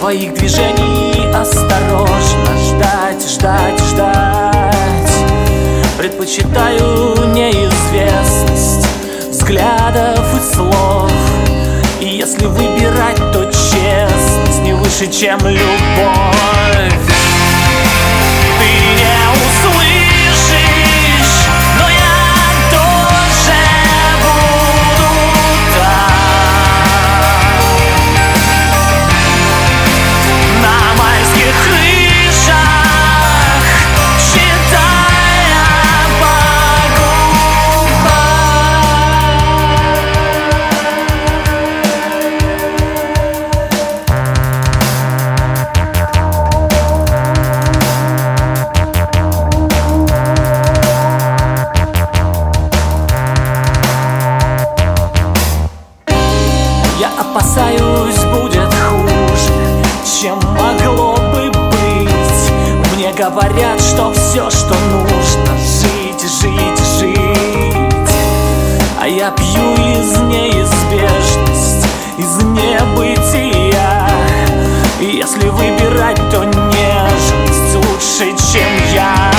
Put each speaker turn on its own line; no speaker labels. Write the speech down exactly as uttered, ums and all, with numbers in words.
твоих движений осторожно ждать, ждать, ждать. Предпочитаю неизвестность взглядов и слов. И если выбирать, то честность не выше, чем любовь. Ты не услышишь, но я тоже буду там. На майских крышах, читая по губам. Я опасаюсь, будет хуже, чем могло бы быть. Мне говорят, что все, что нужно, жить, жить, жить. А я пью из неизбежности, из небытия. И если выбирать, то нежность лучше, чем я.